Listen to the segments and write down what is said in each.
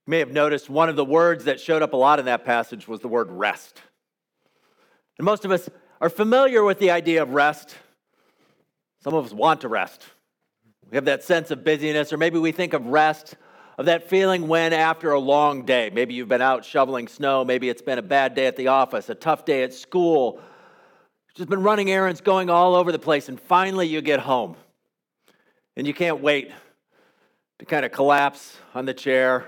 You may have noticed one of the words that showed up a lot in that passage was the word rest. And most of us are familiar with the idea of rest. Some of us want to rest. We have that sense of busyness, or maybe we think of rest, of that feeling when after a long day, maybe you've been out shoveling snow, maybe it's been a bad day at the office, a tough day at school, just been running errands, going all over the place, and finally you get home. And you can't wait to kind of collapse on the chair,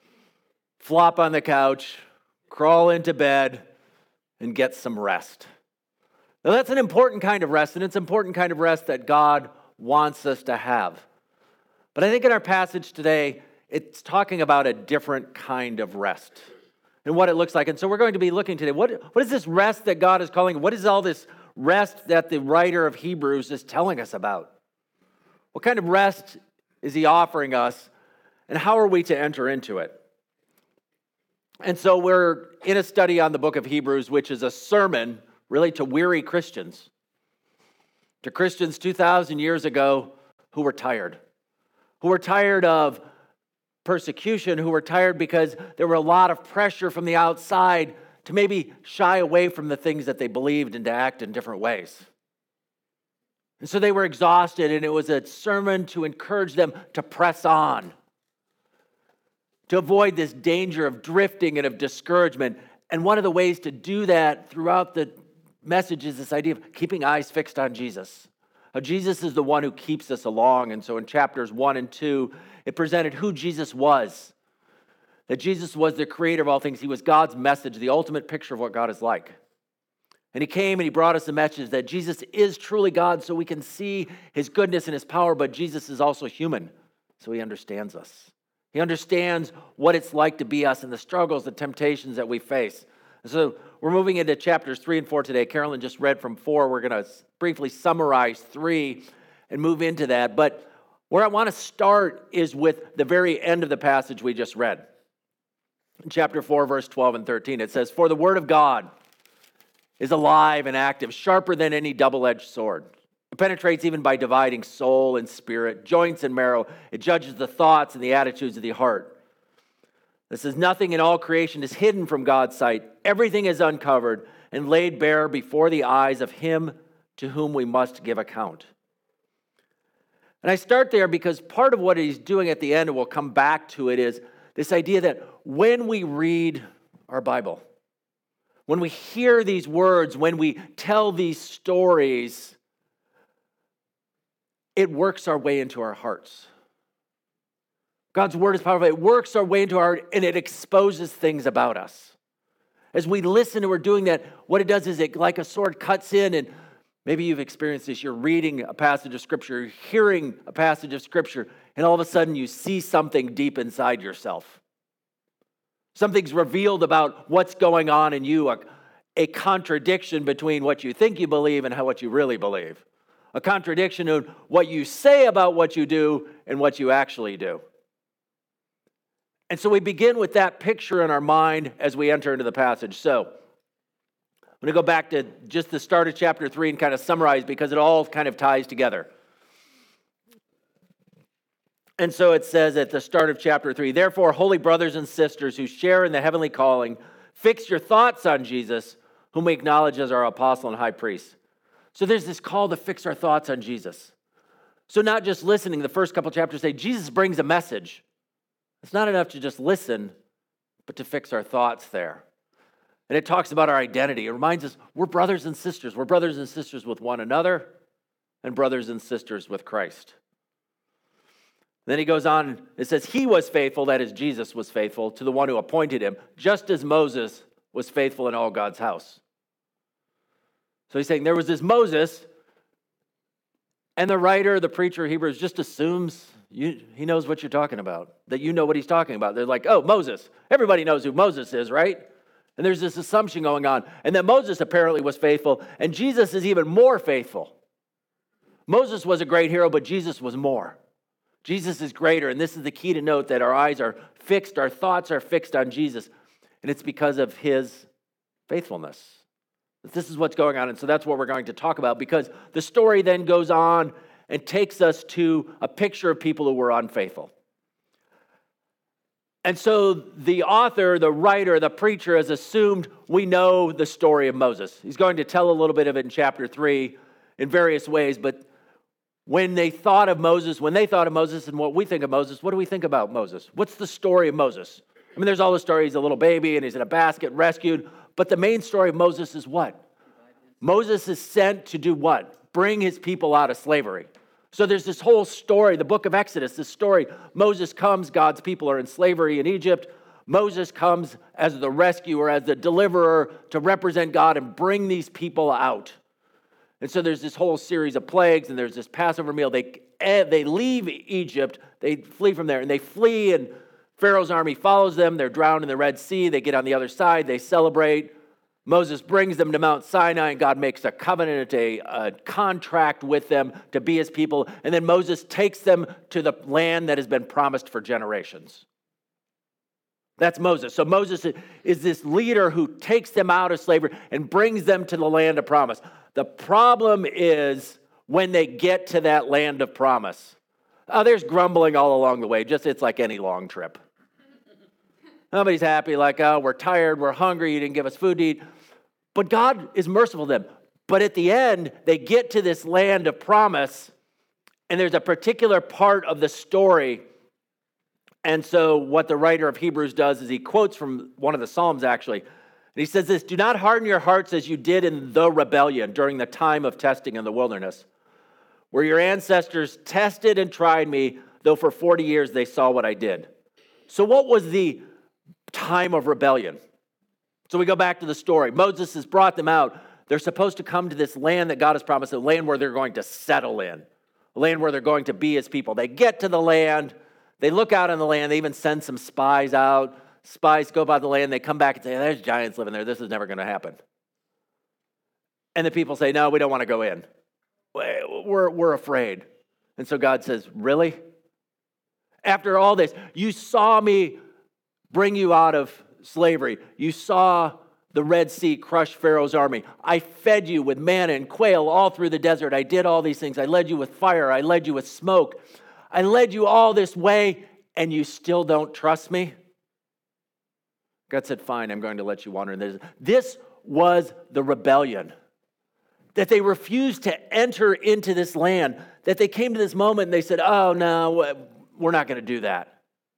flop on the couch, crawl into bed, and get some rest. Now that's an important kind of rest, and it's an important kind of rest that God wants us to have. But I think in our passage today, it's talking about a different kind of rest and what it looks like. And so we're going to be looking today, what is this rest that God is calling? What is all this rest that the writer of Hebrews is telling us about? What kind of rest is he offering us, and how are we to enter into it? And so we're in a study on the book of Hebrews, which is a sermon really to weary Christians, to Christians 2,000 years ago who were tired of persecution, who were tired because there were a lot of pressure from the outside to maybe shy away from the things that they believed and to act in different ways. And so they were exhausted, and it was a sermon to encourage them to press on, to avoid this danger of drifting and of discouragement. And one of the ways to do that throughout the message is this idea of keeping eyes fixed on Jesus. How Jesus is the one who keeps us along. And so in chapters 1 and 2, it presented who Jesus was. That Jesus was the creator of all things. He was God's message, the ultimate picture of what God is like. And he came and he brought us a message that Jesus is truly God, so we can see his goodness and his power, but Jesus is also human, so he understands us. He understands what it's like to be us and the struggles, the temptations that we face. And so we're moving into chapters 3 and 4 today. Carolyn just read from 4. We're going to briefly summarize 3 and move into that. But where I want to start is with the very end of the passage we just read. In chapter 4, verse 12 and 13, it says, "For the word of God is alive and active, sharper than any double-edged sword. It penetrates even by dividing soul and spirit, joints and marrow. It judges the thoughts and the attitudes of the heart. This is nothing in all creation is hidden from God's sight. Everything is uncovered and laid bare before the eyes of him to whom we must give account." And I start there because part of what he's doing at the end, and we'll come back to it, is this idea that when we read our Bible, when we hear these words, when we tell these stories, it works our way into our hearts. God's word is powerful. It works our way into our heart, and it exposes things about us. As we listen and we're doing that, what it does is it, like a sword, cuts in, and maybe you've experienced this. You're reading a passage of Scripture, you're hearing a passage of Scripture, and all of a sudden you see something deep inside yourself. Something's revealed about what's going on in you, a contradiction between what you think you believe and what you really believe. A contradiction in what you say about what you do and what you actually do. And so we begin with that picture in our mind as we enter into the passage. So I'm going to go back to just the start of chapter 3 and kind of summarize because it all kind of ties together. And so it says at the start of chapter 3, "Therefore, holy brothers and sisters who share in the heavenly calling, fix your thoughts on Jesus, whom we acknowledge as our apostle and high priest." So there's this call to fix our thoughts on Jesus. So not just listening, the first couple chapters say Jesus brings a message. It's not enough to just listen, but to fix our thoughts there. And it talks about our identity. It reminds us we're brothers and sisters. We're brothers and sisters with one another and brothers and sisters with Christ. Then he goes on, it says, "He was faithful," that is, Jesus was faithful, "to the one who appointed him, just as Moses was faithful in all God's house." So he's saying there was this Moses, and the writer, the preacher of Hebrews just assumes he knows what you're talking about, that you know what he's talking about. They're like, oh, Moses. Everybody knows who Moses is, right? And there's this assumption going on. And then Moses apparently was faithful, and Jesus is even more faithful. Moses was a great hero, but Jesus was more. Jesus is greater, and this is the key to note, that our eyes are fixed, our thoughts are fixed on Jesus, and it's because of his faithfulness. This is what's going on, and so that's what we're going to talk about, because the story then goes on and takes us to a picture of people who were unfaithful. And so the author, the writer, the preacher has assumed we know the story of Moses. He's going to tell a little bit of it in chapter 3 in various ways, but when they thought of Moses and what we think of Moses, what do we think about Moses? What's the story of Moses? I mean, there's all the story. He's a little baby and he's in a basket rescued, but the main story of Moses is what? Moses is sent to do what? Bring his people out of slavery. So there's this whole story, the book of Exodus, this story. Moses comes, God's people are in slavery in Egypt. Moses comes as the rescuer, as the deliverer to represent God and bring these people out. And so there's this whole series of plagues and there's this Passover meal. They leave Egypt, they flee from there, and they flee and Pharaoh's army follows them. They're drowned in the Red Sea. They get on the other side, they celebrate. Moses brings them to Mount Sinai, and God makes a covenant, a contract with them to be his people. And then Moses takes them to the land that has been promised for generations. That's Moses. So Moses is this leader who takes them out of slavery and brings them to the land of promise. The problem is when they get to that land of promise. There's grumbling all along the way. It's like any long trip. Nobody's happy, like, oh, we're tired, we're hungry, you didn't give us food to eat. But God is merciful to them. But at the end, they get to this land of promise, and there's a particular part of the story. And so what the writer of Hebrews does is he quotes from one of the Psalms, actually. And he says this, "Do not harden your hearts as you did in the rebellion during the time of testing in the wilderness, where your ancestors tested and tried me, though for 40 years they saw what I did." So what was the time of rebellion? So we go back to the story. Moses has brought them out. They're supposed to come to this land that God has promised, a land where they're going to settle in, a land where they're going to be his people. They get to the land. They look out on the land. They even send some spies out. Spies go by the land. They come back and say, there's giants living there. This is never going to happen. And the people say, no, we don't want to go in. We're afraid. And so God says, really? After all this, you saw me bring you out of slavery. You saw the Red Sea crush Pharaoh's army. I fed you with manna and quail all through the desert. I did all these things. I led you with fire. I led you with smoke. I led you all this way, and you still don't trust me? God said, fine, I'm going to let you wander in this. This was the rebellion, that they refused to enter into this land, that they came to this moment and they said, oh, no, we're not going to do that.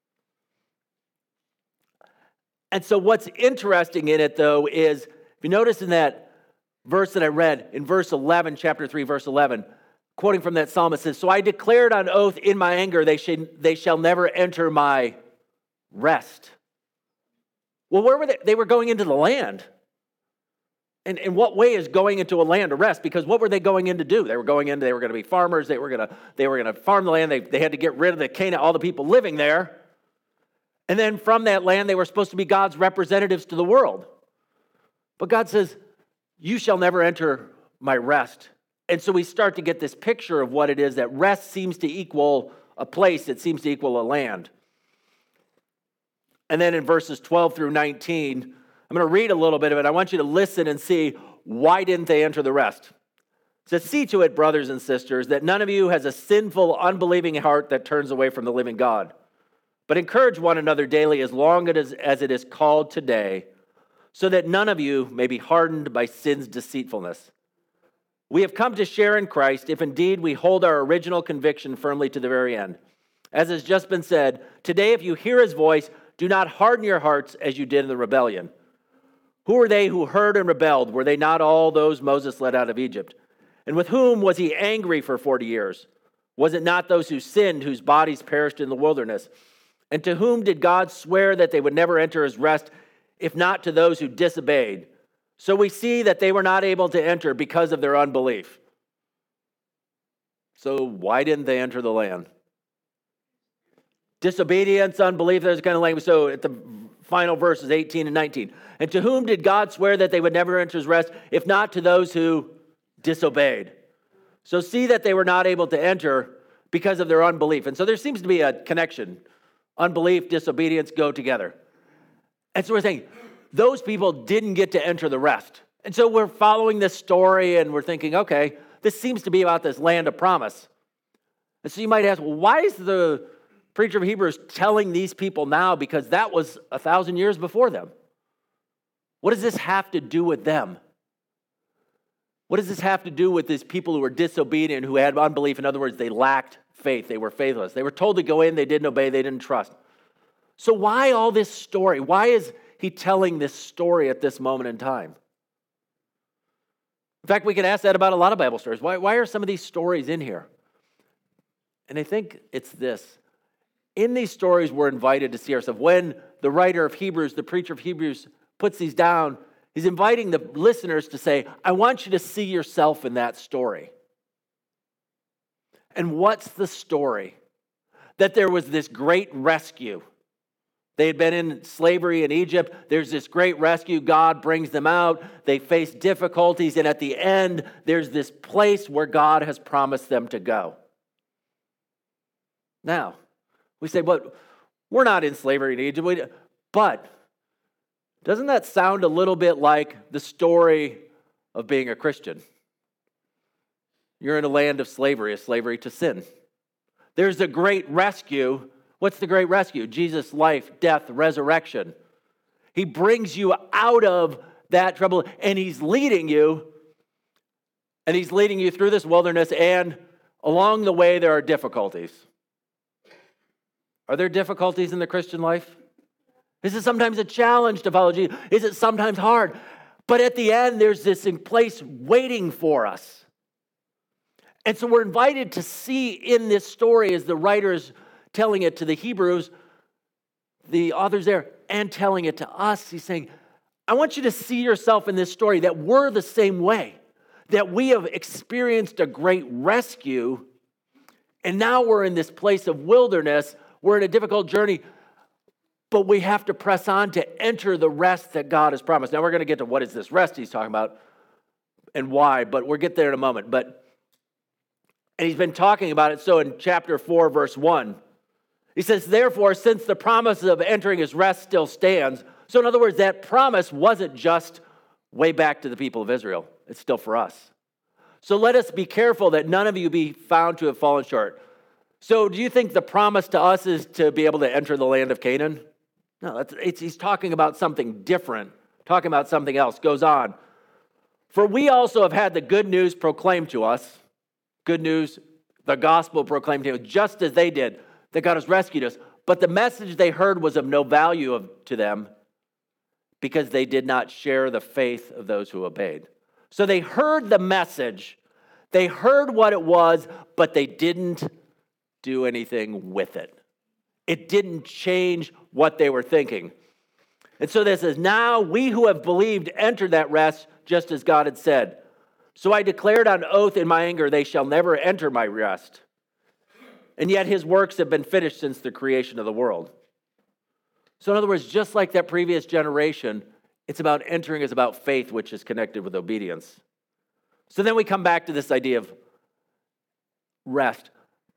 And so what's interesting in it, though, is, if you notice in that verse that I read, in verse 11, chapter 3, verse 11, quoting from that psalm, it says, "So I declared on oath in my anger, they shall never enter my rest." Well, where were they? They were going into the land. And in what way is going into a land a rest? Because what were they going in to do? They were going to be farmers. They were going to farm the land. They had to get rid of the Canaan, all the people living there. And then from that land, they were supposed to be God's representatives to the world. But God says, you shall never enter my rest. And so we start to get this picture of what it is that rest seems to equal a place. It seems to equal a land. And then in verses 12 through 19, I'm going to read a little bit of it. I want you to listen and see, why didn't they enter the rest? It says, "See to it, brothers and sisters, that none of you has a sinful, unbelieving heart that turns away from the living God. But encourage one another daily as long as it is called today, so that none of you may be hardened by sin's deceitfulness. We have come to share in Christ if indeed we hold our original conviction firmly to the very end. As has just been said, today if you hear his voice, do not harden your hearts as you did in the rebellion. Who were they who heard and rebelled? Were they not all those Moses led out of Egypt? And with whom was he angry for 40 years? Was it not those who sinned, whose bodies perished in the wilderness? And to whom did God swear that they would never enter his rest, if not to those who disobeyed? So we see that they were not able to enter because of their unbelief. So why didn't they enter the land? Disobedience, unbelief, there's kind of language. So at the final verses, 18 and 19. And to whom did God swear that they would never enter his rest, if not to those who disobeyed? So see that they were not able to enter because of their unbelief. And so there seems to be a connection. Unbelief, disobedience go together. And so we're saying those people didn't get to enter the rest. And so we're following this story and we're thinking, okay, this seems to be about this land of promise. And so you might ask, well, why is the preacher of Hebrews telling these people now because that was 1,000 years before them? What does this have to do with them? What does this have to do with these people who were disobedient, who had unbelief? In other words, they lacked faith. They were faithless. They were told to go in. They didn't obey. They didn't trust. So why all this story? Why is he telling this story at this moment in time? In fact, we can ask that about a lot of Bible stories. Why are some of these stories in here? And I think it's this. In these stories, we're invited to see ourselves. When the writer of Hebrews, the preacher of Hebrews, puts these down, he's inviting the listeners to say, I want you to see yourself in that story. And what's the story? That there was this great rescue. They had been in slavery in Egypt. There's this great rescue. God brings them out. They face difficulties. And at the end, there's this place where God has promised them to go. Now, we say, but we're not in slavery in Egypt. But doesn't that sound a little bit like the story of being a Christian? You're in a land of slavery, a slavery to sin. There's a great rescue. What's the great rescue? Jesus' life, death, resurrection. He brings you out of that trouble, and he's leading you through this wilderness, and along the way there are difficulties. Are there difficulties in the Christian life? Is it sometimes a challenge to follow Jesus? Is it sometimes hard? But at the end, there's this in place waiting for us. And so we're invited to see in this story, as the writer's telling it to the Hebrews, the author's there, and telling it to us. He's saying, I want you to see yourself in this story, that we're the same way, that we have experienced a great rescue, and now we're in this place of wilderness. We're in a difficult journey, but we have to press on to enter the rest that God has promised. Now we're going to get to what is this rest he's talking about and why, but we'll get there in a moment. And he's been talking about it. So in chapter 4, verse 1, he says, therefore, since the promise of entering his rest still stands. So in other words, that promise wasn't just way back to the people of Israel. It's still for us. So let us be careful that none of you be found to have fallen short. So do you think the promise to us is to be able to enter the land of Canaan? No, he's talking about something different, talking about something else. Goes on. For we also have had the good news proclaimed to us, good news, the gospel proclaimed to us, just as they did, that God has rescued us. But the message they heard was of no value to them because they did not share the faith of those who obeyed. So they heard the message, they heard what it was, but they didn't do anything with it. It didn't change what they were thinking. And so this is, now we who have believed enter that rest just as God had said. So I declared on oath in my anger, they shall never enter my rest. And yet his works have been finished since the creation of the world. So in other words, just like that previous generation, it's about entering is about faith, which is connected with obedience. So then we come back to this idea of rest.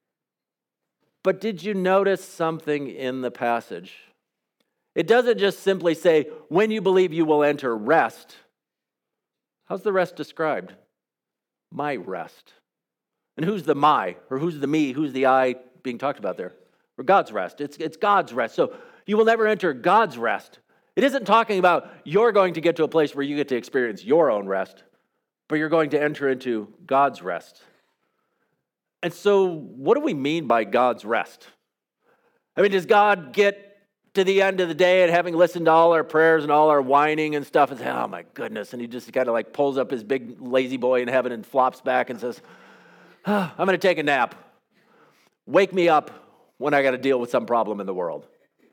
But did you notice something in the passage? It doesn't just simply say, when you believe you will enter rest. How's the rest described? My rest. And who's the my? Or who's the me? Who's the I being talked about there? Or God's rest. It's God's rest. So you will never enter God's rest. It isn't talking about you're going to get to a place where you get to experience your own rest, but you're going to enter into God's rest. And so what do we mean by God's rest? I mean, does God get to the end of the day and having listened to all our prayers and all our whining and stuff and say, oh my goodness, and he just kind of like pulls up his big lazy boy in heaven and flops back and says, I'm going to take a nap. Wake me up when I got to deal with some problem in the world.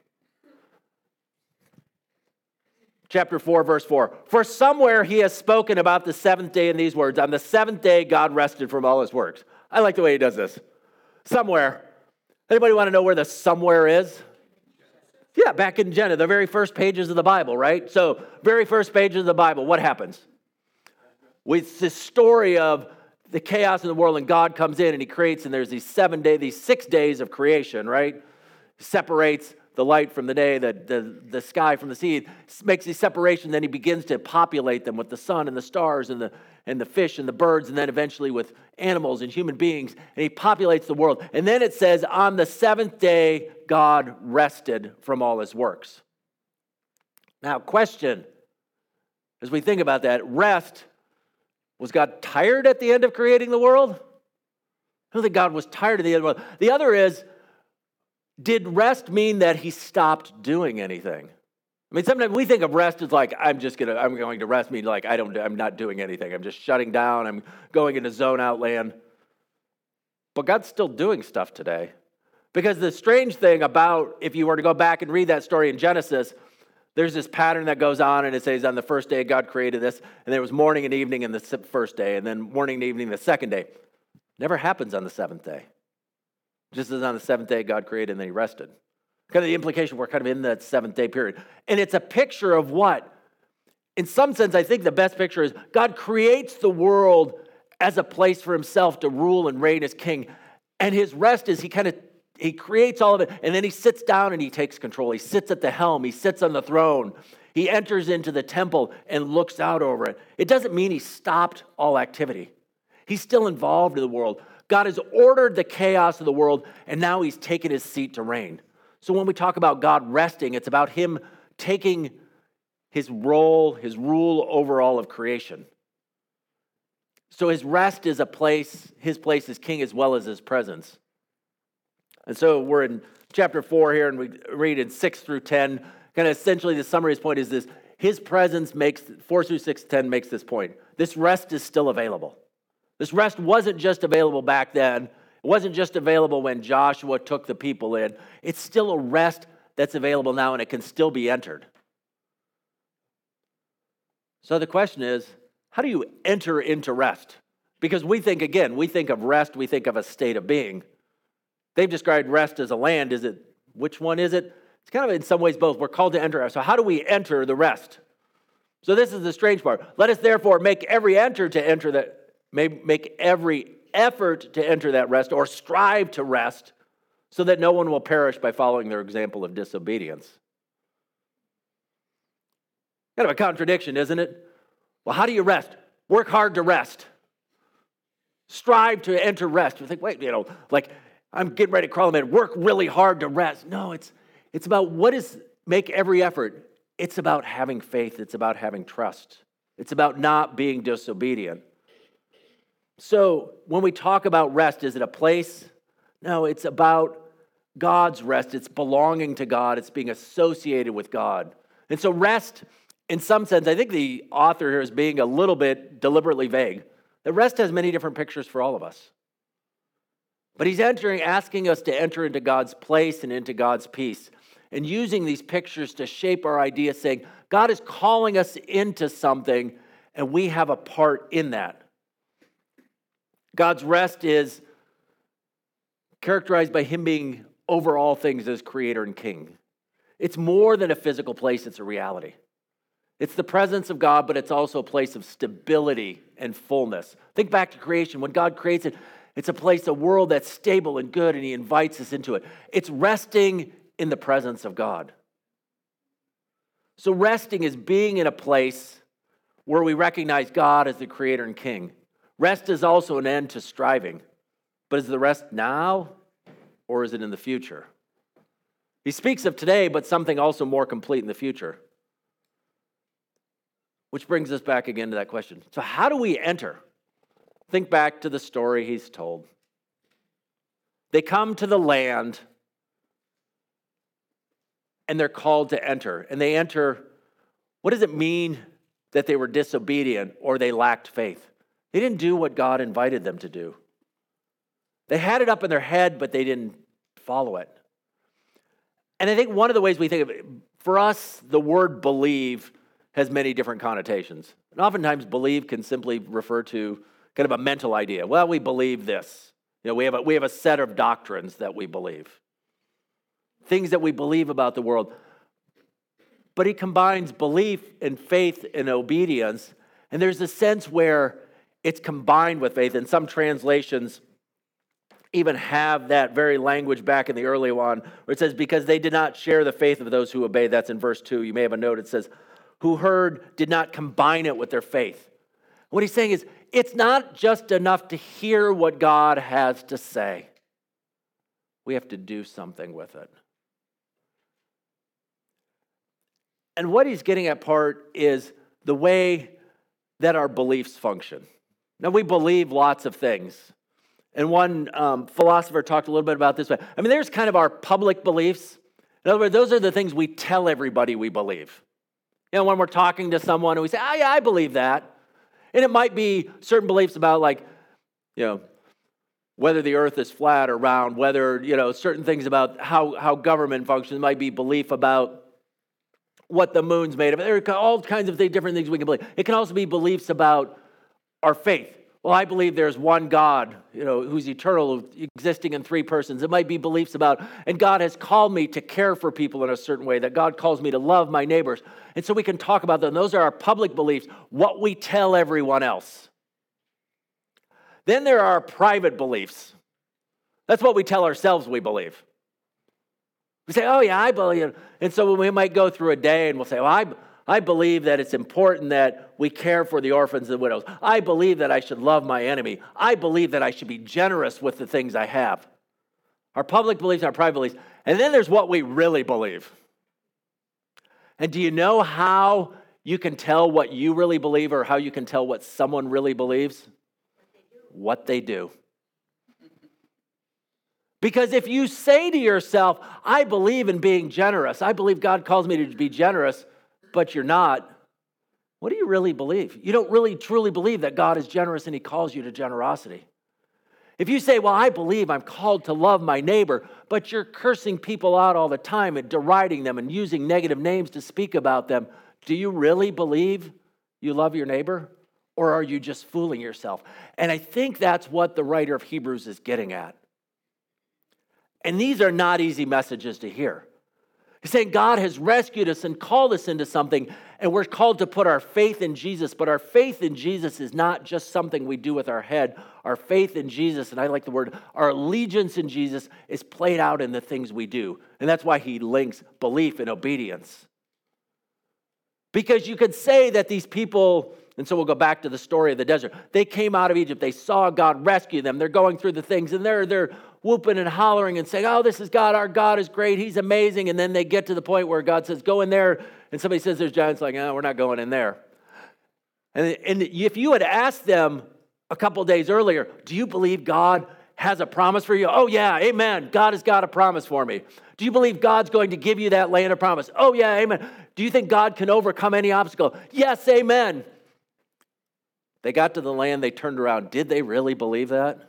Chapter 4, verse 4. For somewhere he has spoken about the seventh day in these words. On the seventh day, God rested from all his works. I like the way he does this. Somewhere. Anybody want to know where the somewhere is? Yeah, back in Genesis, the very first pages of the Bible, right? So, very first pages of the Bible, what happens? With this story of the chaos in the world, and God comes in and he creates, and there's these 6 days of creation, right? He separates the light from the day, the sky from the sea, makes these separations, then he begins to populate them with the sun and the stars and the fish and the birds, and then eventually with animals and human beings, and he populates the world. And then it says, on the seventh day, God rested from all his works. Now, question, as we think about that, rest, was God tired at the end of creating the world? I don't think God was tired at the end of the world. The other is, did rest mean that he stopped doing anything? I mean, sometimes we think of rest as like, I'm going to rest, mean like I'm not doing anything. I'm just shutting down. I'm going into zone out land. But God's still doing stuff today. Because the strange thing about, if you were to go back and read that story in Genesis, there's this pattern that goes on, and it says on the first day God created this, and there was morning and evening in the first day, and then morning and evening the second day. Never happens on the seventh day. Just as on the seventh day God created and then he rested. Kind of the implication, we're kind of in that seventh day period. And it's a picture of what? In some sense, I think the best picture is God creates the world as a place for himself to rule and reign as king. And his rest is he creates all of it, and then he sits down and he takes control. He sits at the helm. He sits on the throne. He enters into the temple and looks out over it. It doesn't mean he stopped all activity. He's still involved in the world. God has ordered the chaos of the world, and now he's taken his seat to reign. So when we talk about God resting, it's about him taking his role, his rule over all of creation. So his rest is his place as king as well as his presence. And so we're in chapter 4 here, and we read in 6 through 10. Kind of essentially the summary of his point is this: his presence 4 through 6, 10 makes this point. This rest is still available. This rest wasn't just available back then. It wasn't just available when Joshua took the people in. It's still a rest that's available now, and it can still be entered. So the question is, how do you enter into rest? Because we think of rest, we think of a state of being. They've described rest as a land. Which one is it? It's kind of in some ways both. We're called to enter. So how do we enter the rest? So this is the strange part. Let us therefore make every effort to enter that rest, or strive to rest, so that no one will perish by following their example of disobedience. Kind of a contradiction, isn't it? Well, how do you rest? Work hard to rest. Strive to enter rest. You think, wait, like I'm getting ready to crawl in, work really hard to rest. No, it's about make every effort. It's about having faith. It's about having trust. It's about not being disobedient. So when we talk about rest, is it a place? No, it's about God's rest. It's belonging to God. It's being associated with God. And so rest, in some sense, I think the author here is being a little bit deliberately vague. The rest has many different pictures for all of us. But he's asking us to enter into God's place and into God's peace, and using these pictures to shape our ideas, saying, God is calling us into something, and we have a part in that. God's rest is characterized by him being over all things as creator and king. It's more than a physical place, it's a reality. It's the presence of God, but it's also a place of stability and fullness. Think back to creation. When God creates it, it's a world that's stable and good, and he invites us into it. It's resting in the presence of God. So resting is being in a place where we recognize God as the creator and king. Rest is also an end to striving. But is the rest now, or is it in the future? He speaks of today, but something also more complete in the future. Which brings us back again to that question. So how do we enter? Think back to the story he's told. They come to the land, and they're called to enter. And they enter, what does it mean that they were disobedient or they lacked faith? They didn't do what God invited them to do. They had it up in their head, but they didn't follow it. And I think one of the ways we think of it, for us, the word believe has many different connotations. And oftentimes believe can simply refer to kind of a mental idea. Well, we believe this. We have a set of doctrines that we believe. Things that we believe about the world. But he combines belief and faith and obedience. And there's a sense where it's combined with faith. In some translations, even have that very language back in the early one where it says, because they did not share the faith of those who obeyed. That's in verse 2. You may have a note. It says, who heard did not combine it with their faith. What he's saying is, it's not just enough to hear what God has to say. We have to do something with it. And what he's getting at part is the way that our beliefs function. Now, we believe lots of things. And one philosopher talked a little bit about this. I mean, there's kind of our public beliefs. In other words, those are the things we tell everybody we believe. You know, when we're talking to someone and we say, oh, yeah, I believe that. And it might be certain beliefs about, like, you know, whether the earth is flat or round, whether, you know, certain things about how government functions. It might be belief about what the moon's made of. There are all kinds of different things we can believe. It can also be beliefs about our faith. Well, I believe there's one God, you know, who's eternal, existing in three persons. It might be beliefs about, and God has called me to care for people in a certain way, that God calls me to love my neighbors. And so we can talk about them. Those are our public beliefs, what we tell everyone else. Then there are our private beliefs. That's what we tell ourselves we believe. We say, oh yeah, I believe. And so we might go through a day and we'll say, well, I believe that it's important that we care for the orphans and widows. I believe that I should love my enemy. I believe that I should be generous with the things I have. Our public beliefs, our private beliefs. And then there's what we really believe. And do you know how you can tell what you really believe or how you can tell what someone really believes? What they do. Because if you say to yourself, I believe in being generous, I believe God calls me to be generous, but you're not, what do you really believe? You don't really truly believe that God is generous and he calls you to generosity. If you say, well, I believe I'm called to love my neighbor, but you're cursing people out all the time and deriding them and using negative names to speak about them, do you really believe you love your neighbor? Or are you just fooling yourself? And I think that's what the writer of Hebrews is getting at. And these are not easy messages to hear. He's saying God has rescued us and called us into something, and we're called to put our faith in Jesus. But our faith in Jesus is not just something we do with our head. Our faith in Jesus, and I like the word, our allegiance in Jesus is played out in the things we do. And that's why he links belief and obedience. Because you could say that these people, and so we'll go back to the story of the desert. They came out of Egypt. They saw God rescue them. They're going through the things, and they're whooping and hollering and saying, oh, this is God. Our God is great. He's amazing. And then they get to the point where God says, go in there. And somebody says there's giants, like, oh, we're not going in there. And if you had asked them a couple days earlier, do you believe God has a promise for you? Oh, yeah, amen. God has got a promise for me. Do you believe God's going to give you that land of promise? Oh, yeah, amen. Do you think God can overcome any obstacle? Yes, amen. They got to the land, they turned around. Did they really believe that?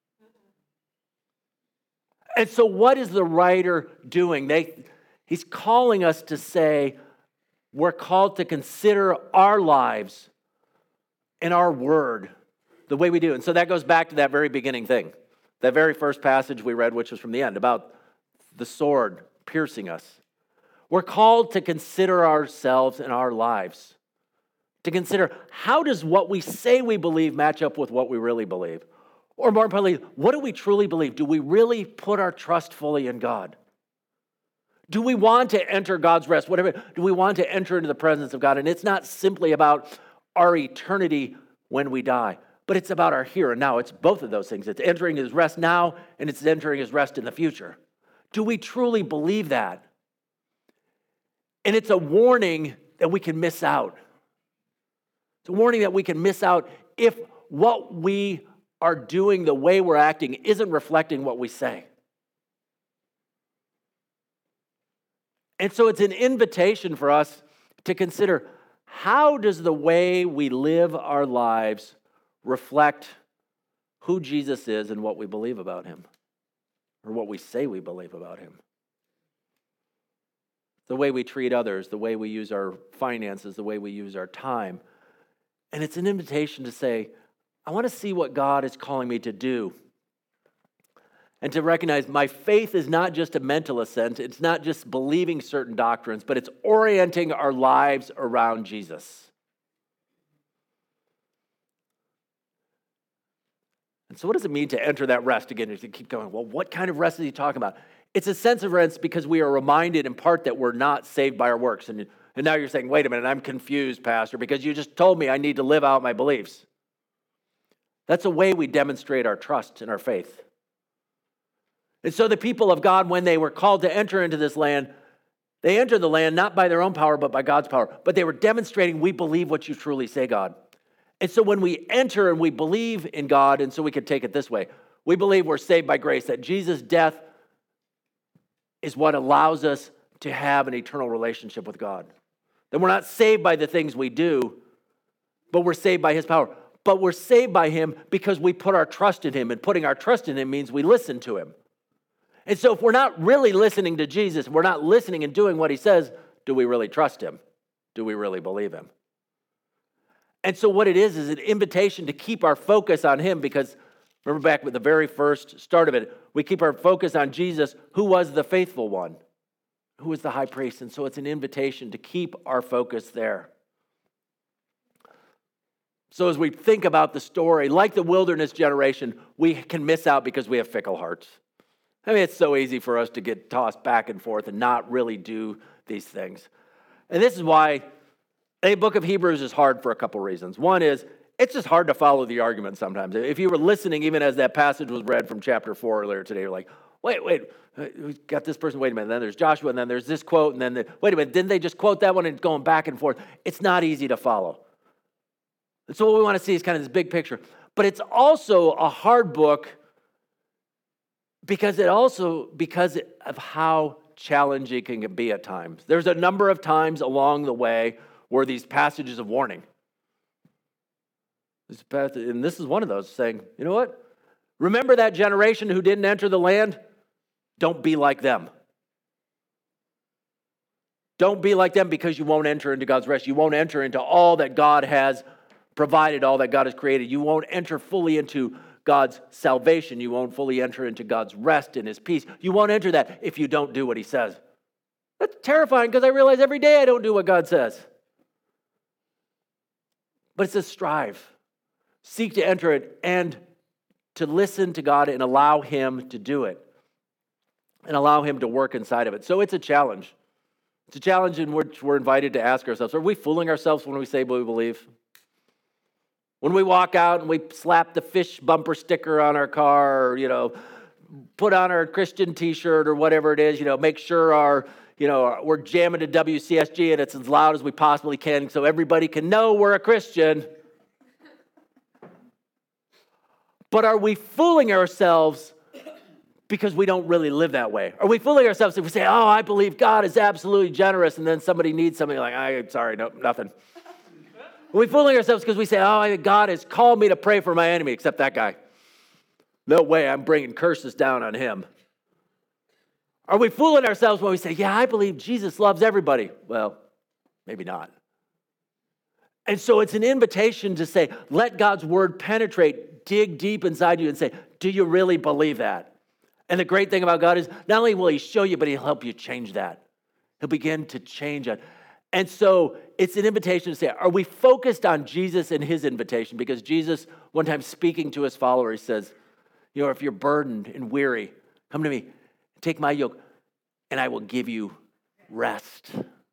And so what is the writer doing? He's calling us to say we're called to consider our lives and our word the way we do. And so that goes back to that very beginning thing, that very first passage we read, which was from the end, about the sword piercing us. We're called to consider ourselves and our lives, to consider how does what we say we believe match up with what we really believe? Or more importantly, what do we truly believe? Do we really put our trust fully in God? Do we want to enter God's rest? Do we want to enter into the presence of God? And it's not simply about our eternity when we die, but it's about our here and now. It's both of those things. It's entering his rest now, and it's entering his rest in the future. Do we truly believe that? And it's a warning that we can miss out. It's a warning that we can miss out if what we are doing, the way we're acting, isn't reflecting what we say. And so it's an invitation for us to consider, how does the way we live our lives reflect who Jesus is and what we believe about him, or what we say we believe about him? The way we treat others, the way we use our finances, the way we use our time. And it's an invitation to say, I want to see what God is calling me to do. And to recognize my faith is not just a mental assent. It's not just believing certain doctrines, but it's orienting our lives around Jesus. And So what does it mean to enter that rest? Again, you keep going, well, what kind of rest is he talking about? It's a sense of rest because we are reminded in part that we're not saved by our works. And now you're saying, wait a minute, I'm confused, Pastor, because you just told me I need to live out my beliefs. That's a way we demonstrate our trust and our faith. And so the people of God, when they were called to enter into this land, they entered the land not by their own power, but by God's power. But they were demonstrating, we believe what you truly say, God. And so when we enter and we believe in God, and so we could take it this way, we believe we're saved by grace, that Jesus' death is what allows us to have an eternal relationship with God. That we're not saved by the things we do, but we're saved by his power. But we're saved by him because we put our trust in him, and putting our trust in him means we listen to him. And so if we're not really listening to Jesus, we're not listening and doing what he says, do we really trust him? Do we really believe him? And so what it is an invitation to keep our focus on him, because remember back with the very first start of it, we keep our focus on Jesus, who was the faithful one, who was the high priest. And so it's an invitation to keep our focus there. So as we think about the story, like the wilderness generation, we can miss out because we have fickle hearts. I mean, it's so easy for us to get tossed back and forth and not really do these things. And this is why the book of Hebrews is hard for a couple reasons. One is, it's just hard to follow the argument sometimes. If you were listening, even as that passage was read from chapter 4 earlier today, you're like, wait, we got this person, wait a minute, then there's Joshua, and then there's this quote, and then, wait a minute, didn't they just quote that one and going back and forth? It's not easy to follow. And so what we want to see is kind of this big picture. But it's also a hard book because of how challenging it can be at times. There's a number of times along the way where these passages of warning. And this is one of those saying, you know what? Remember that generation who didn't enter the land? Don't be like them. Don't be like them because you won't enter into God's rest. You won't enter into all that God has provided, all that God has created. You won't enter fully into God's salvation. You won't fully enter into God's rest and his peace. You won't enter that if you don't do what he says. That's terrifying because I realize every day I don't do what God says. But it says strive. Seek to enter it and to listen to God and allow him to do it. And allow him to work inside of it. So it's a challenge. It's a challenge in which we're invited to ask ourselves, are we fooling ourselves when we say we believe? When we walk out and we slap the fish bumper sticker on our car, or, put on our Christian t-shirt or whatever it is, make sure we're jamming to WCSG and it's as loud as we possibly can so everybody can know we're a Christian. But are we fooling ourselves because we don't really live that way? Are we fooling ourselves if we say, oh, I believe God is absolutely generous, and then somebody needs something like, I'm sorry, no, nothing. Are we fooling ourselves because we say, oh, God has called me to pray for my enemy, except that guy? No way, I'm bringing curses down on him. Are we fooling ourselves when we say, yeah, I believe Jesus loves everybody? Well, maybe not. And so it's an invitation to say, let God's word penetrate, dig deep inside you and say, do you really believe that? And the great thing about God is not only will he show you, but he'll help you change that. He'll begin to change it. And so it's an invitation to say, are we focused on Jesus and his invitation? Because Jesus, one time speaking to his followers, says, if you're burdened and weary, come to me, take my yoke, and I will give you rest.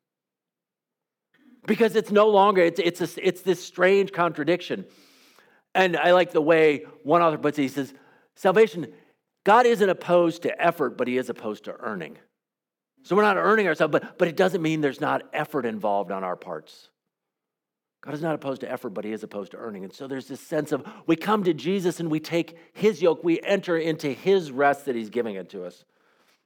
Because it's no longer, it's this strange contradiction. And I like the way one author puts it. He says, salvation, God isn't opposed to effort, but he is opposed to earning. So we're not earning ourselves, but it doesn't mean there's not effort involved on our parts. God is not opposed to effort, but he is opposed to earning. And so there's this sense of we come to Jesus and we take his yoke, we enter into his rest that he's giving it to us.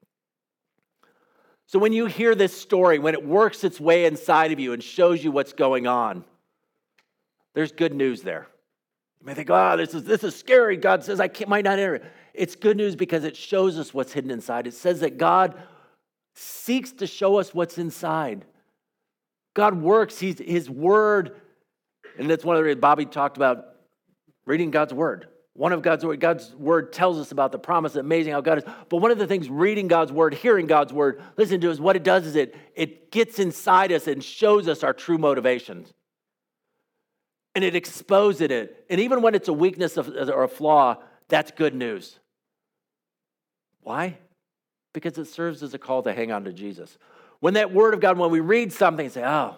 So when you hear this story, when it works its way inside of you and shows you what's going on, there's good news there. You may think, this is scary. God says I might not enter it. It's good news because it shows us what's hidden inside. It says that God seeks to show us what's inside. God works. His word, and that's one of the reasons Bobby talked about reading God's word. One of God's word tells us about the promise, amazing how God is. But one of the things reading God's word, hearing God's word, listening to is what it does is it gets inside us and shows us our true motivations. And it exposes it. And even when it's a weakness or a flaw, That's good news. Why? Because it serves as a call to hang on to Jesus. When that word of God, when we read something and say, oh,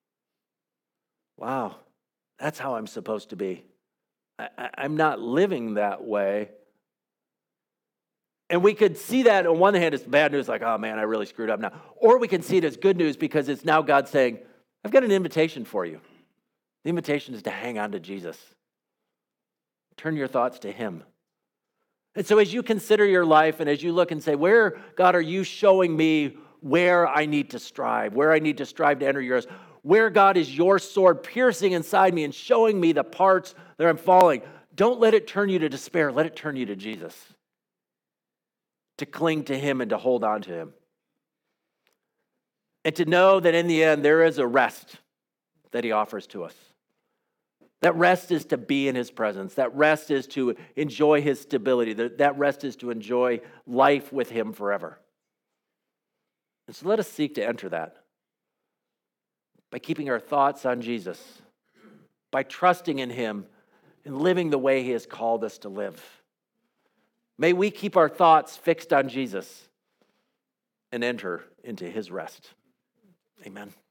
wow, that's how I'm supposed to be. I'm not living that way. And we could see that on one hand as bad news, like, oh man, I really screwed up now. Or we can see it as good news because it's now God saying, I've got an invitation for you. The invitation is to hang on to Jesus. Turn your thoughts to him. And so as you consider your life and as you look and say, where, God, are you showing me where I need to strive to enter yours? Where, God, is your sword piercing inside me and showing me the parts that I'm falling? Don't let it turn you to despair. Let it turn you to Jesus. To cling to him and to hold on to him. And to know that in the end, there is a rest that he offers to us. That rest is to be in his presence. That rest is to enjoy his stability. That rest is to enjoy life with him forever. And so let us seek to enter that by keeping our thoughts on Jesus, by trusting in him and living the way he has called us to live. May we keep our thoughts fixed on Jesus and enter into his rest. Amen.